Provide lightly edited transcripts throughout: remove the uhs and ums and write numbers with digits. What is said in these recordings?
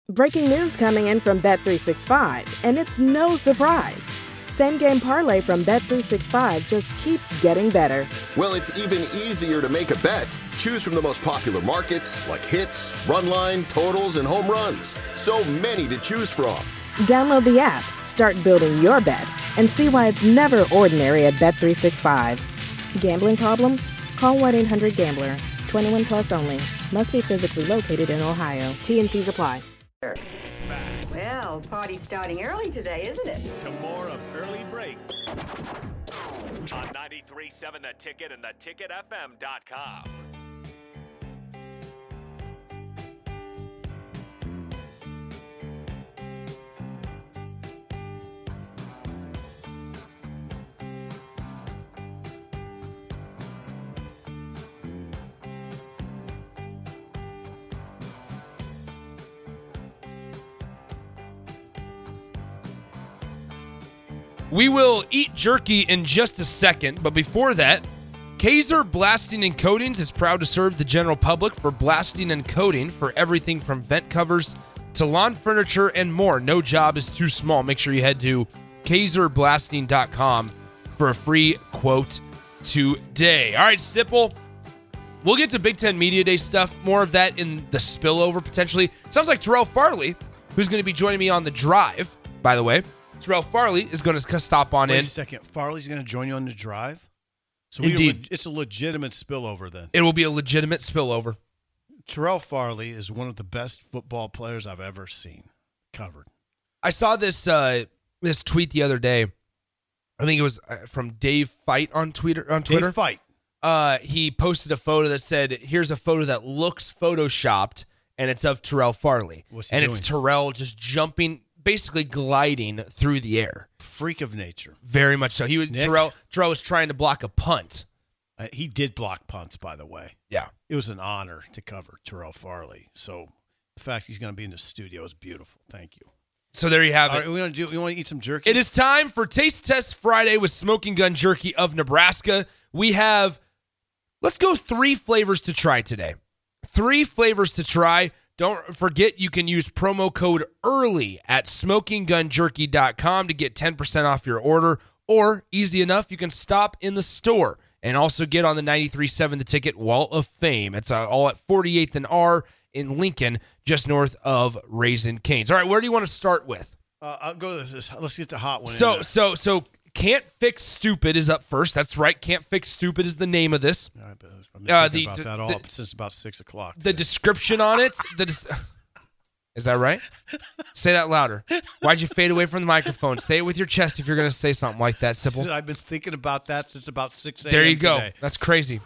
Breaking news coming in from Bet365, and it's no surprise. Same Game Parlay from Bet365 just keeps getting better. Well, it's even easier to make a bet. Choose from the most popular markets like hits, run line, totals, and home runs. So many to choose from. Download the app, start building your bet, and see why it's never ordinary at Bet365. Gambling problem? Call 1-800-GAMBLER. 21 plus only. Must be physically located in Ohio. T&Cs apply. Well, party's starting early today, isn't it? To more of Early Break on 93.7 The Ticket and theticketfm.com. We will eat jerky in just a second, but before that, Kaiser Blasting and Coatings is proud to serve the general public for blasting and coating for everything from vent covers to lawn furniture and more. No job is too small. Make sure you head to KaiserBlasting.com for a free quote today. All right, Sipple, we'll get to Big Ten Media Day stuff. More of that in the spillover, potentially. Sounds like Terrell Farley, who's going to be joining me on the drive, by the way. Terrell Farley is going to stop on in. Wait a second. Farley's going to join you on the drive? So Indeed. It's a legitimate spillover then. It will be a legitimate spillover. Terrell Farley is one of the best football players I've ever seen covered. I saw this this tweet the other day. I think it was from Dave Fight on Twitter. Dave Fight. He posted a photo that said, here's a photo that looks photoshopped, and it's of Terrell Farley. What's he and doing? It's Terrell just jumping, basically gliding through the air. Freak of nature. Very much so. Terrell was trying to block a punt. He did block punts, by the way. Yeah. It was an honor to cover Terrell Farley. So the fact he's going to be in the studio is beautiful. Thank you. So there you have it. All right, we want to eat some jerky? It is time for Taste Test Friday with Smoking Gun Jerky of Nebraska. We have, let's go 3 flavors to try today. 3 flavors to try. Don't forget you can use promo code EARLY at smokinggunjerky.com to get 10% off your order. Or, easy enough, you can stop in the store and also get on the 93.7 The Ticket Wall of Fame. It's all at 48th and R in Lincoln, just north of Raising Cane's. All right, where do you want to start with? I'll go to this. Let's get the hot one. So Can't Fix Stupid is up first. That's right. Can't Fix Stupid is the name of this. I've been thinking about that all since about 6 o'clock. The description on it. Is that right? Say that louder. Why'd you fade away from the microphone? Say it with your chest if you're going to say something like that, Sipple. I've been thinking about that since about 6 a.m. There you go. Today. That's crazy.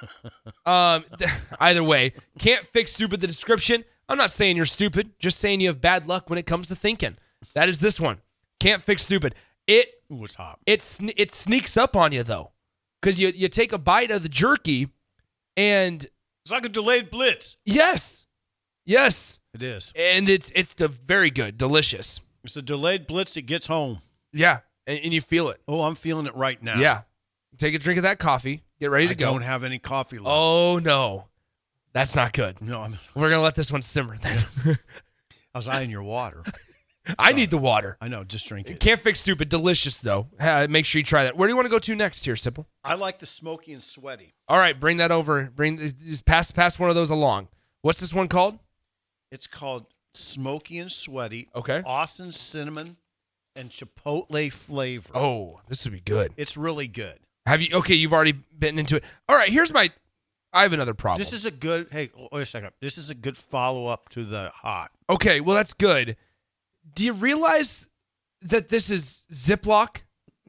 Either way, Can't Fix Stupid, the description. I'm not saying you're stupid, just saying you have bad luck when it comes to thinking. That is this one. Can't Fix Stupid. It was hot. It sneaks up on you, though, because you take a bite of the jerky, and it's like a delayed blitz. Yes. It is. And it's very good, delicious. It's a delayed blitz that gets home. Yeah, and you feel it. Oh, I'm feeling it right now. Yeah. Take a drink of that coffee. Get ready to go. I don't have any coffee left. Oh, no. That's not good. No, we're going to let this one simmer then. I was eyeing your water. I need the water. I know. Just drink it. Can't Fix Stupid. Delicious, though. Make sure you try that. Where do you want to go to next here, Sipple? I like the smoky and sweaty. All right. Bring that over. Pass one of those along. What's this one called? It's called Smoky and Sweaty. Okay. Austin cinnamon and chipotle flavor. Oh, this would be good. It's really good. You've already bitten into it. All right, I have another problem. This is a good, wait a second. This is a good follow-up to the hot. Okay, well, that's good. Do you realize that this is Ziploc?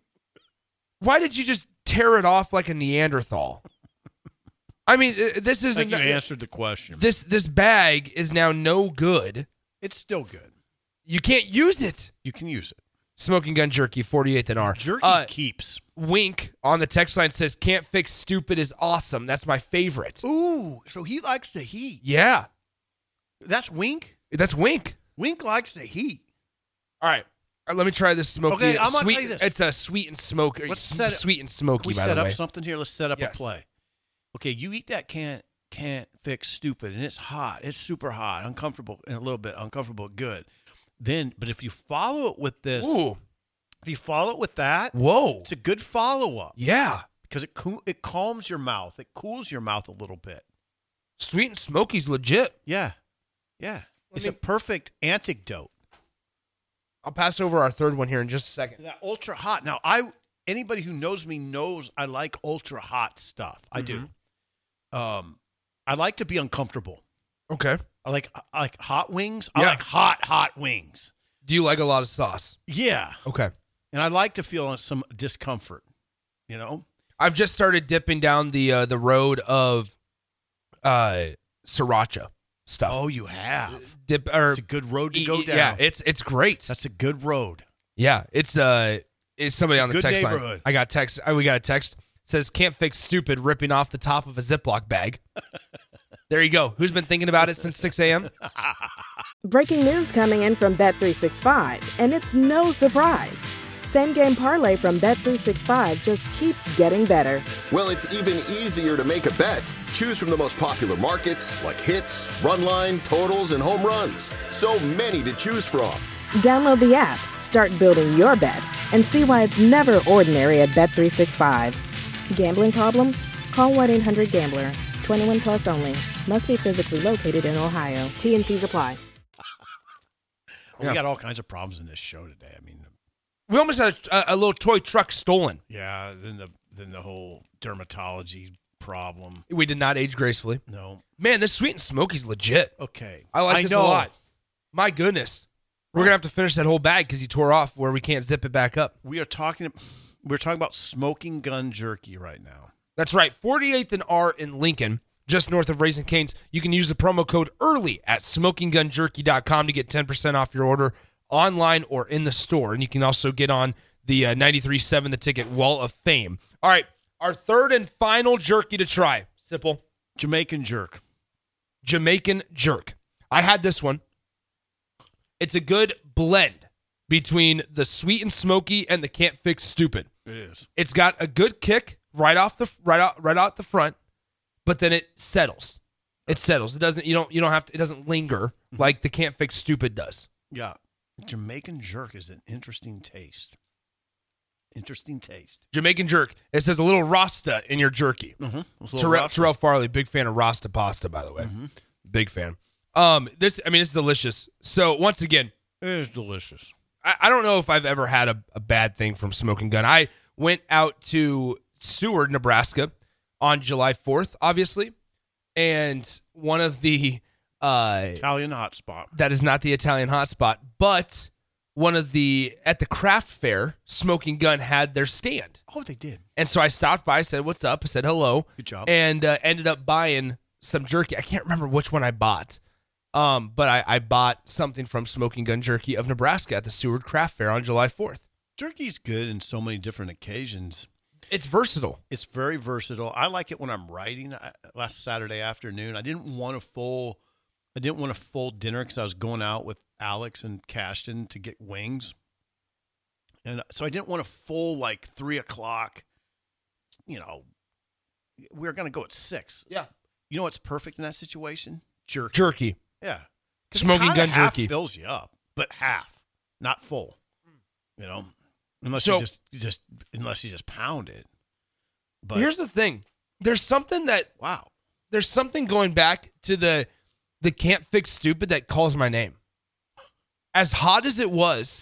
Why did you just tear it off like a Neanderthal? I mean, this isn't. I think you answered the question. This bag is now no good. It's still good. You can't use it. You can use it. Smoking Gun Jerky, 48th and R. Jerky keeps. Wink on the text line says, Can't Fix Stupid is awesome. That's my favorite. Ooh, so he likes the heat. Yeah. That's Wink? That's Wink. Wink likes the heat. All right. Let me try this smoky. Okay, I'm going to tell you this. It's a sweet and smoky. Let's set sweet and smoky, Can we by set the way. up something here? Let's set up a play. Okay, you eat that can Can't Fix Stupid, and it's hot. It's super hot, uncomfortable, and a little bit uncomfortable, good. But if you follow it with this, if you follow it with that, it's a good follow-up. Yeah. Because it calms your mouth. It cools your mouth a little bit. Sweet and smoky's legit. Yeah. It's a perfect antidote. I'll pass over our third one here in just a second. That ultra hot. Now, anybody who knows me knows I like ultra hot stuff. I do. I like to be uncomfortable. Okay. I like hot wings. I like hot wings. Do you like a lot of sauce? Yeah. Okay. And I like to feel some discomfort, you know? I've just started dipping down the road of sriracha stuff. Oh, you have. It's a good road to go down. Yeah, it's great. That's a good road. Yeah, it's somebody on the good text neighborhood. line. I got text. We got a text. It says Can't Fix Stupid ripping off the top of a Ziploc bag. There you go. Who's been thinking about it since 6 a.m.? Breaking news coming in from Bet365, and it's no surprise. Same Game Parlay from Bet365 just keeps getting better. Well, it's even easier to make a bet. Choose from the most popular markets like hits, run line, totals, and home runs. So many to choose from. Download the app, start building your bet, and see why it's never ordinary at Bet365. Gambling problem? Call 1-800-GAMBLER. 21 plus only. Must be physically located in Ohio. T&Cs apply. We got all kinds of problems in this show today. I mean, we almost had a little toy truck stolen. Yeah, then the whole dermatology problem. We did not age gracefully. No. Man, this Sweet and Smoky's legit. Okay. I like this a lot. My goodness. We're going to have to finish that whole bag because you tore off where we can't zip it back up. We're talking about smoking gun jerky right now. That's right. 48th and R in Lincoln, just north of Raising Cane's. You can use the promo code EARLY at smokinggunjerky.com to get 10% off your order online or in the store. And you can also get on the 93.7 The Ticket Wall of Fame. All right, our third and final jerky to try. Sipple. Jamaican jerk. Jamaican jerk. I had this one. It's a good blend between the sweet and smoky and the Can't Fix Stupid. It is. It's got a good kick right out the front, but then it settles. It settles. It doesn't. You don't have to. It doesn't linger like the Can't Fix Stupid does. Yeah, Jamaican jerk is an interesting taste. Jamaican jerk. It says a little Rasta in your jerky. Mm-hmm. Terrell Farley, big fan of Rasta pasta, by the way. Mm-hmm. Big fan. It's delicious. So once again, it is delicious. I don't know if I've ever had a bad thing from Smoking Gun. I went out to Seward, Nebraska on July 4th, obviously. And one of the Italian hotspot. That is not the Italian hotspot, but one of at the craft fair, Smoking Gun had their stand. Oh, they did. And so I stopped by, said, "What's up?" I said, "Hello." Good job. And ended up buying some jerky. I can't remember which one I bought. But I bought something from Smoking Gun Jerky of Nebraska at the Seward Craft Fair on July 4th. Jerky's good in so many different occasions. It's versatile. It's very versatile. I like it when I'm writing. Last Saturday afternoon, I didn't want a full dinner because I was going out with Alex and Cashton to get wings. And so I didn't want a full, 3 o'clock, we were going to go at 6. Yeah. You know what's perfect in that situation? Jerky. Yeah. Smoking Gun Jerky fills you up, but half, not full. Unless you just pound it. But here's the thing: there's something going back to the Can't Fix Stupid that calls my name. As hot as it was,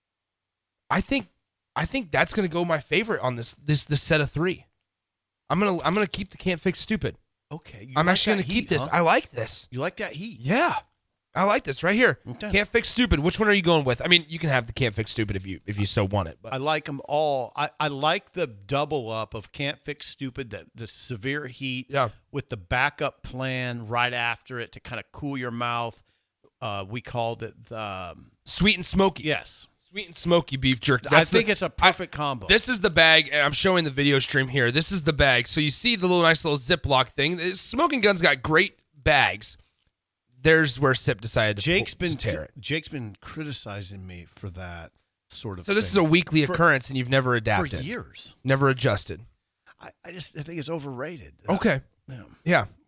I think that's gonna go my favorite on this set of 3. I'm gonna keep the Can't Fix Stupid. Okay. I'm actually going to keep this. Huh? I like this. You like that heat? Yeah. I like this right here. Okay. Can't Fix Stupid. Which one are you going with? I mean, you can have the Can't Fix Stupid if you so want it. But I like them all. I like the double up of Can't Fix Stupid, the severe heat with the backup plan right after it to kind of cool your mouth. We called it the Sweet and Smoky. Yes. Sweet and Smoky beef jerky. I think it's a perfect combo. This is the bag, and I'm showing the video stream here. This is the bag. So you see the nice little Ziploc thing. Smoking Gun's got great bags. There's where Sip decided to tear it. Jake's been criticizing me for that sort of thing. So this is a weekly occurrence, and you've never adapted. For years. Never adjusted. I think it's overrated. Okay. Yeah.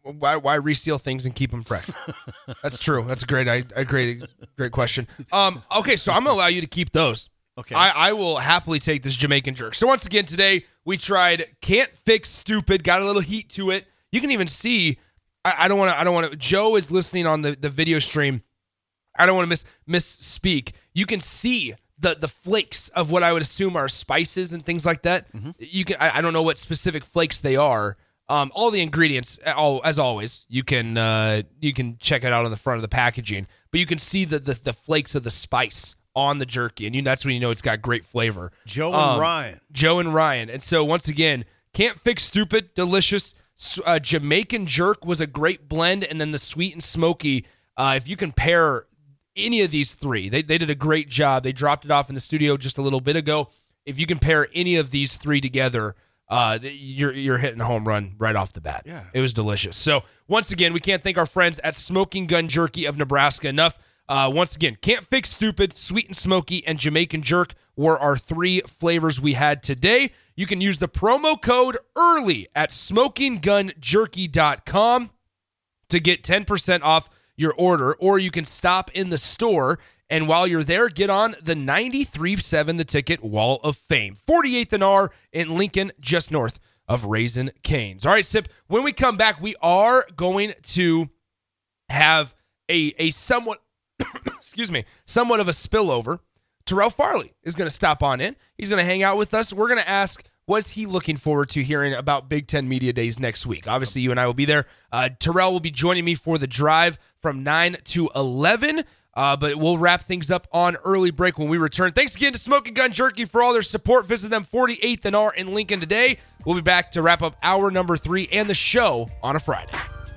why reseal things and keep them fresh? That's true. That's a great question. Okay, so I'm gonna allow you to keep those. Okay. I will happily take this Jamaican jerk. So once again today we tried Can't Fix Stupid. Got a little heat to it. You can even see. I don't want to. Joe is listening on the video stream. I don't want to misspeak. You can see the flakes of what I would assume are spices and things like that. Mm-hmm. You can. I don't know what specific flakes they are. All the ingredients, as always, you can check it out on the front of the packaging. But you can see the flakes of the spice on the jerky, and that's when you know it's got great flavor. Joe and Ryan. And so once again, Can't Fix Stupid, delicious. Jamaican jerk was a great blend, and then the sweet and smoky. If you can pair any of these three, they did a great job. They dropped it off in the studio just a little bit ago. If you can pair any of these three together, you're hitting a home run right off the bat. Yeah. It was delicious. So once again, we can't thank our friends at Smoking Gun Jerky of Nebraska enough. Once again, Can't Fix Stupid, Sweet and Smoky, and Jamaican Jerk were our three flavors we had today. You can use the promo code EARLY at smokinggunjerky.com to get 10% off your order, or you can stop in the store, and while you're there, get on the 93.7 The Ticket Wall of Fame, 48th and R in Lincoln, just north of Raising Cane's. All right, Sip, when we come back, we are going to have a somewhat somewhat of a spillover. Terrell Farley is going to stop on in. He's going to hang out with us. We're going to ask, what's he looking forward to hearing about Big Ten Media Days next week? Obviously, you and I will be there. Terrell will be joining me for the drive from 9 to 11, but we'll wrap things up on early break when we return. Thanks again to Smoking Gun Jerky for all their support. Visit them 48th and R in Lincoln today. We'll be back to wrap up hour number 3 and the show on a Friday.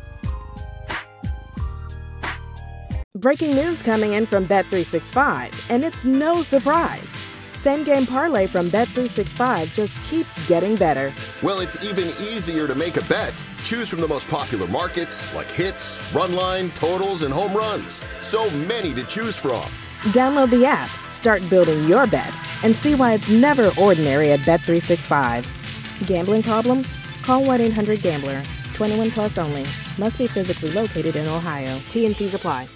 Breaking news coming in from Bet365, and it's no surprise. Same Game Parlay from Bet365 just keeps getting better. Well, it's even easier to make a bet. Choose from the most popular markets like hits, run line, totals, and home runs. So many to choose from. Download the app, start building your bet, and see why it's never ordinary at Bet365. Gambling problem? Call 1-800-GAMBLER. 21 plus only. Must be physically located in Ohio. T&Cs apply.